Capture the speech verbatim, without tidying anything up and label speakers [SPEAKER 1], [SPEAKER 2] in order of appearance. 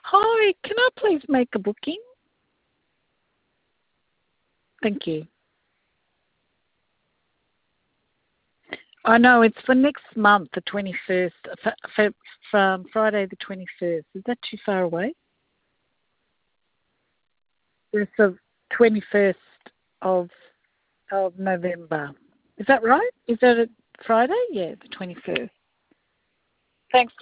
[SPEAKER 1] Hi, can I please make a booking? Thank you. I know it's for next month, the twenty-first, f- f- from Friday the twenty-first. Is that too far away? It's the twenty-first of of November. Is that right? Is that a Friday? Yeah, the twenty-first. Thanks.